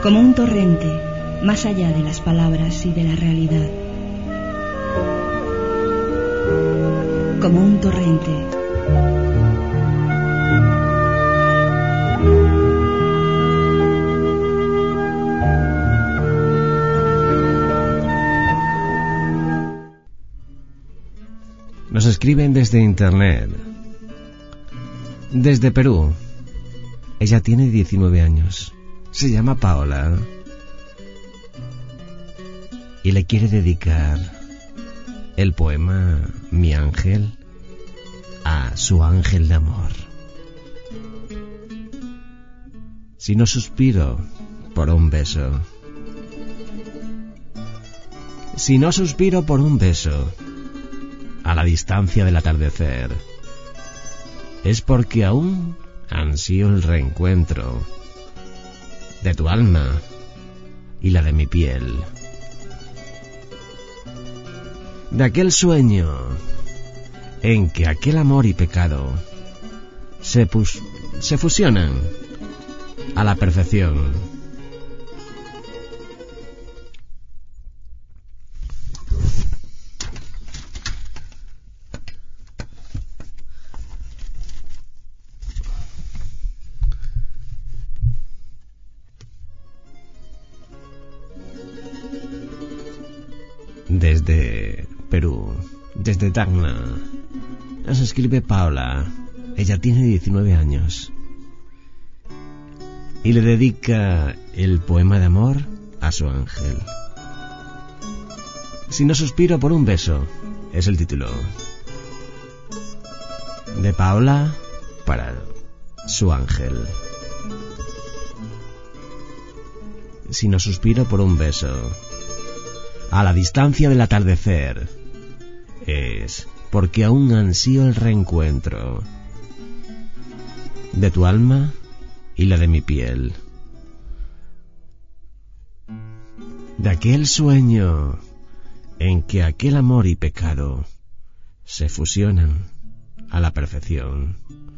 como un torrente, más allá de las palabras y de la realidad. Como un torrente. Nos escriben desde internet, desde Perú. Ella tiene 19 años. Se llama Paola y le quiere dedicar el poema Mi Ángel a su ángel de amor. Si no suspiro por un beso, si no suspiro por un beso a la distancia del atardecer, es porque aún ansío el reencuentro de tu alma y la de mi piel, de aquel sueño en que aquel amor y pecado se fusionan a la perfección. Desde Perú, desde Tacna, nos escribe Paola. Ella tiene 19 años y le dedica el poema de amor a su ángel. Si no suspiro por un beso, es el título. De Paola para su ángel. Si no suspiro por un beso a la distancia del atardecer, es porque aún ansío el reencuentro de tu alma y la de mi piel, de aquel sueño en que aquel amor y pecado se fusionan a la perfección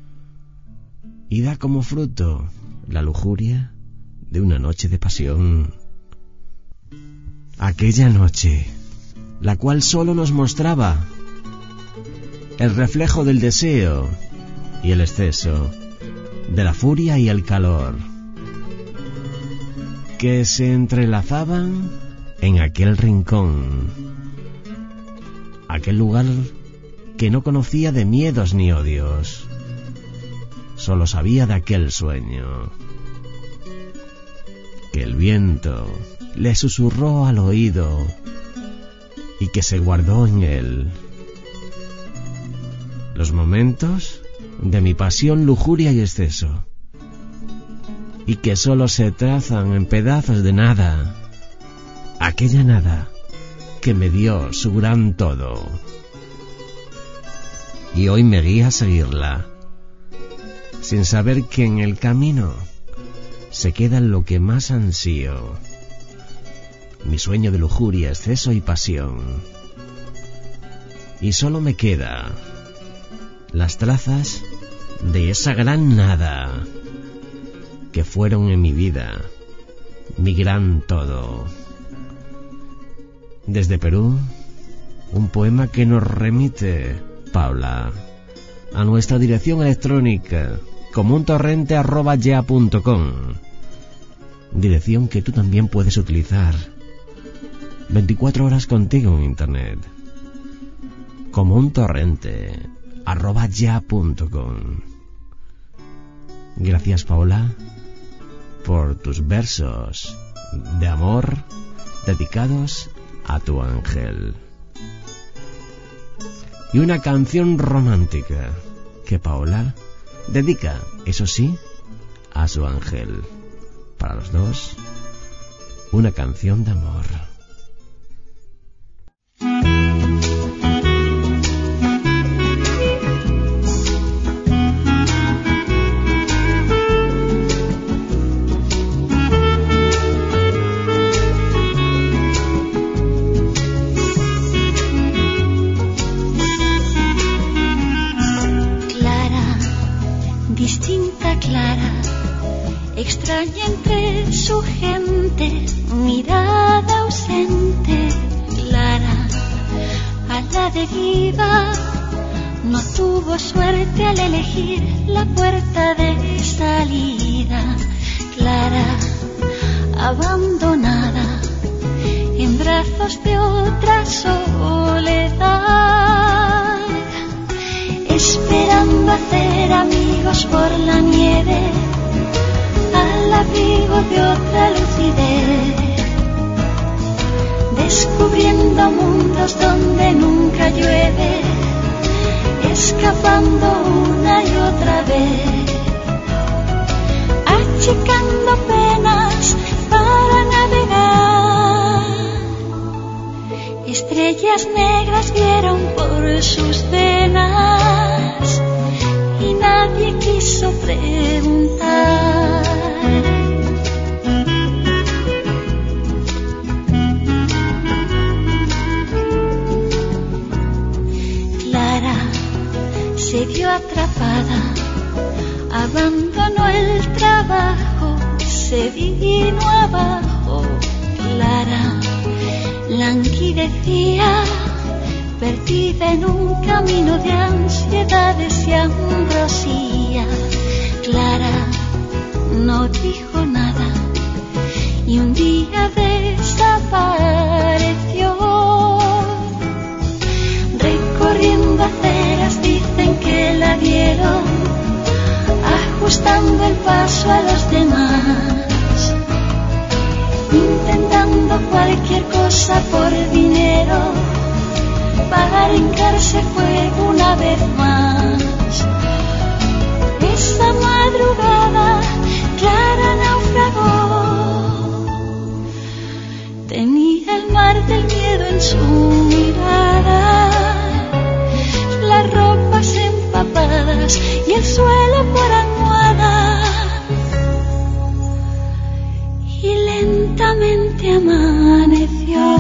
y da como fruto la lujuria de una noche de pasión. Aquella noche, la cual solo nos mostraba el reflejo del deseo y el exceso, de la furia y el calor, que se entrelazaban en aquel rincón, aquel lugar que no conocía de miedos ni odios, solo sabía de aquel sueño, que el viento le susurró al oído y que se guardó en él los momentos de mi pasión, lujuria y exceso, y que solo se trazan en pedazos de nada, aquella nada que me dio su gran todo, y hoy me guía a seguirla, sin saber que en el camino se queda lo que más ansío, mi sueño de lujuria, exceso y pasión, y solo me queda las trazas de esa gran nada que fueron en mi vida mi gran todo. Desde Perú, un poema que nos remite Paula a nuestra dirección electrónica comuntorrente@yahoo.com, dirección que tú también puedes utilizar 24 horas contigo en internet. comuntorrente@yahoo.com. Gracias, Paola, por tus versos de amor dedicados a tu ángel. Y una canción romántica que Paola dedica, eso sí, a su ángel. Para los dos, una canción de amor. extraña entre su gente, mirada ausente, Clara a la deriva. No tuvo suerte al elegir la puerta de salida. Clara, abandonada, en brazos de otra soledad, esperando hacer amigos por la nieve, al abrigo de otra lucidez, descubriendo mundos donde nunca llueve, escapando una y otra vez, achicando penas para navegar. Estrellas negras vieron por sus venas y nadie quiso preguntar. Se vio atrapada, abandonó el trabajo, se vino abajo. Clara languidecía, perdida en un camino de ansiedades y ambrosía. Clara no dijo nada y un día desapareció, recorriendo aceras. Dicen que la vieron ajustando el paso a los demás, intentando cualquier cosa por dinero para hincarse fuego una vez más. Esa madrugada Clara naufragó, tenía el mar del miedo en su mirada, las ropas empapadas y el suelo por almohada, y lentamente amaneció.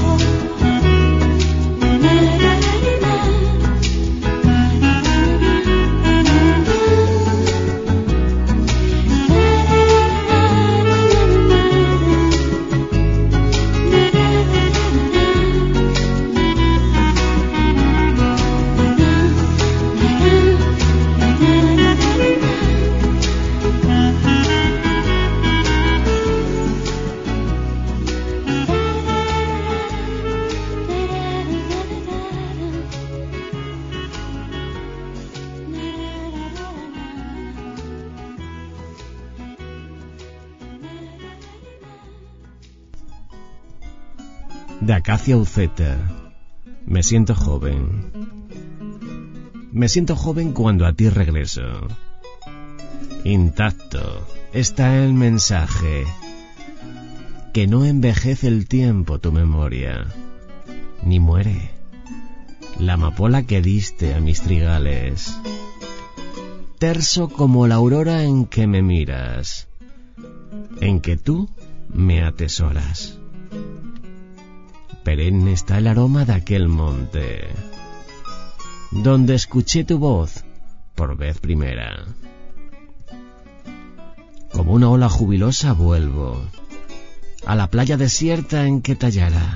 De Acacia Uceta. Me siento joven. Me siento joven cuando a ti regreso. Intacto está el mensaje, que no envejece el tiempo tu memoria, ni muere la amapola que diste a mis trigales. Terso como la aurora en que me miras, en que tú me atesoras. Perenne está el aroma de aquel monte, donde escuché tu voz por vez primera. Como una ola jubilosa vuelvo a la playa desierta en que tallara,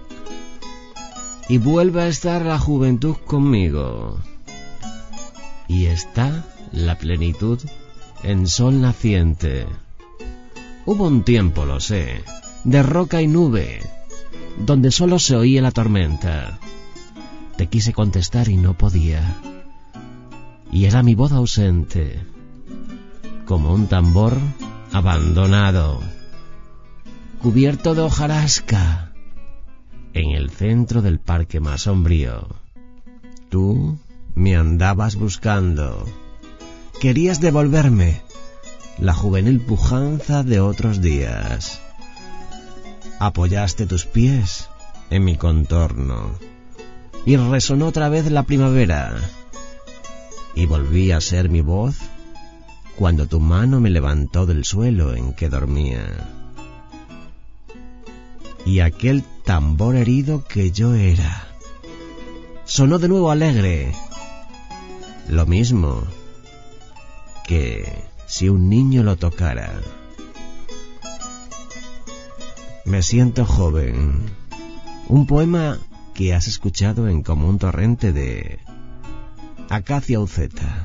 y vuelve a estar la juventud conmigo, y está la plenitud en sol naciente. Hubo un tiempo, lo sé, de roca y nube, donde solo se oía la tormenta. Te quise contestar y no podía, y era mi voz ausente, como un tambor abandonado, cubierto de hojarasca, en el centro del parque más sombrío. Tú me andabas buscando, querías devolverme la juvenil pujanza de otros días. Apoyaste tus pies en mi contorno y resonó otra vez la primavera, y volví a ser mi voz cuando tu mano me levantó del suelo en que dormía. Y aquel tambor herido que yo era sonó de nuevo alegre, lo mismo que si un niño lo tocara. Me siento joven. Un poema que has escuchado en Como un torrente de Acacia Uceta.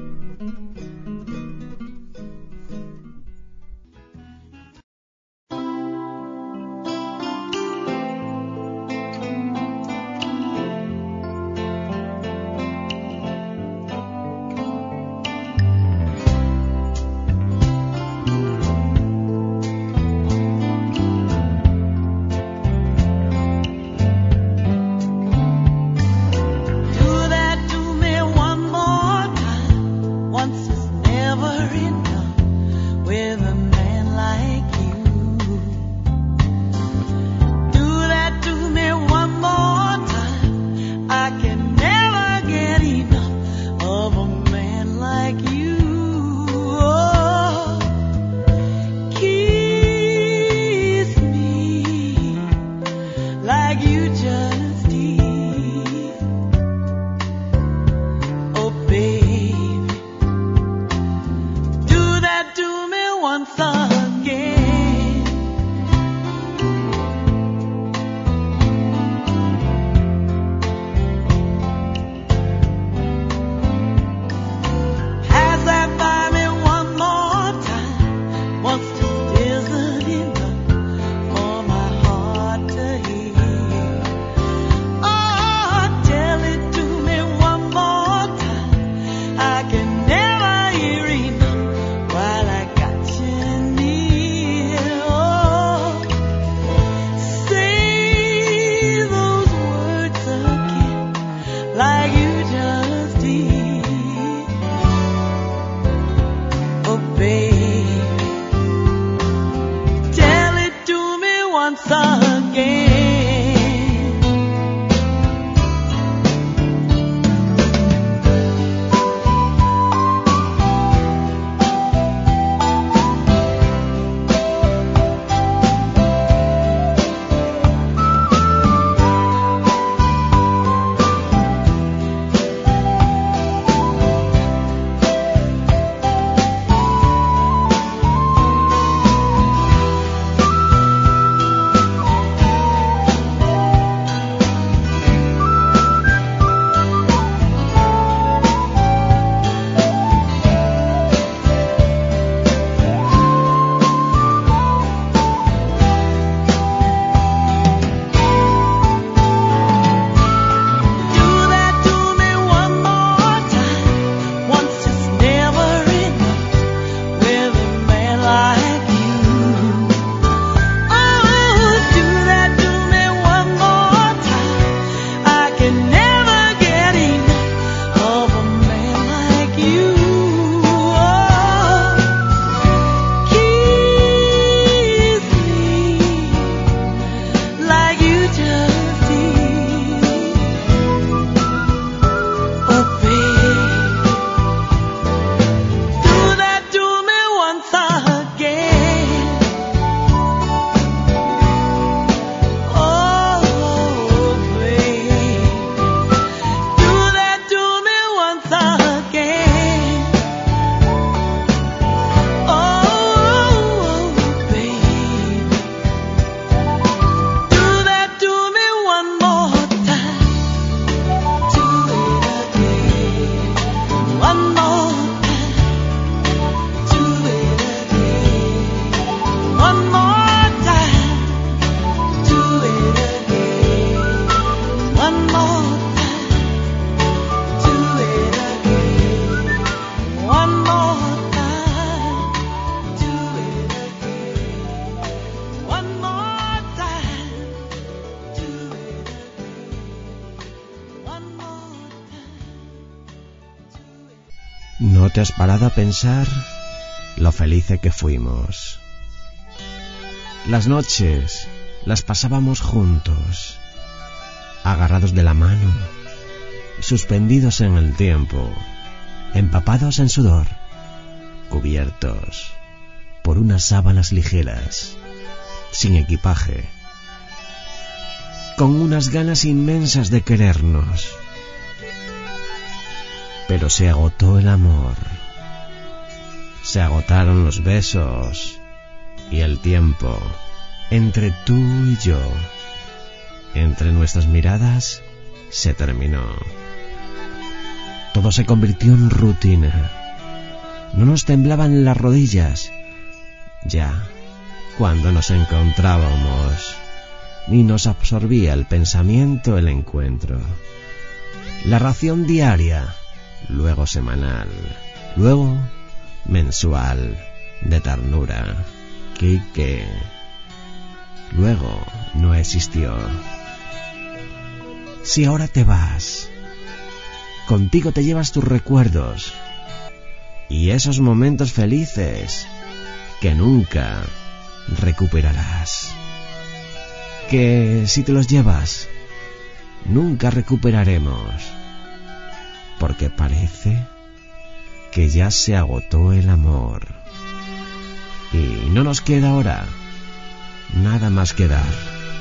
¿No te has parado a pensar lo felices que fuimos? Las noches las pasábamos juntos, agarrados de la mano, suspendidos en el tiempo, empapados en sudor, cubiertos por unas sábanas ligeras, sin equipaje, con unas ganas inmensas de querernos. Pero se agotó el amor. Se agotaron los besos y el tiempo entre tú y yo, entre nuestras miradas, se terminó. Todo se convirtió en rutina. No nos temblaban las rodillas ya cuando nos encontrábamos, ni nos absorbía el pensamiento el encuentro. La ración diaria, luego semanal, luego mensual de ternura, que luego no existió. Si ahora te vas, contigo te llevas tus recuerdos y esos momentos felices que nunca recuperarás. Que si te los llevas, nunca recuperaremos, porque parece que ya se agotó el amor y no nos queda ahora nada más que dar.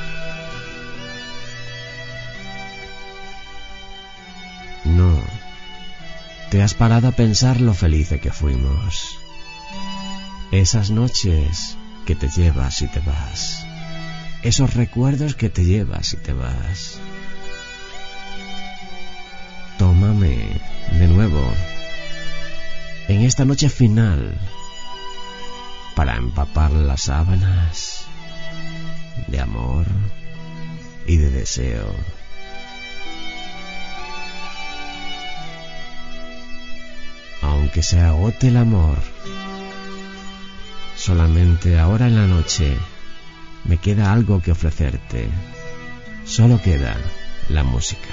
No, te has parado a pensar lo felices que fuimos, esas noches que te llevas y te vas, esos recuerdos que te llevas y te vas. Tómame de nuevo en esta noche final para empapar las sábanas de amor y de deseo. Aunque se agote el amor, solamente ahora en la noche me queda algo que ofrecerte. Solo queda la música.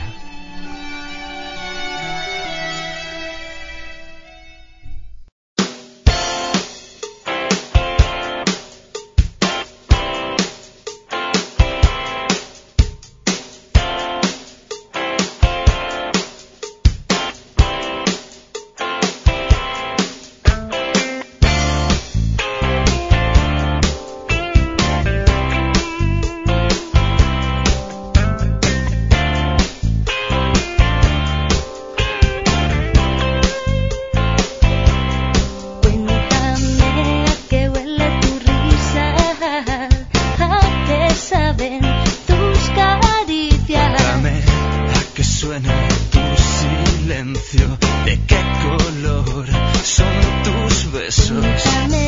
¿De qué color son tus besos?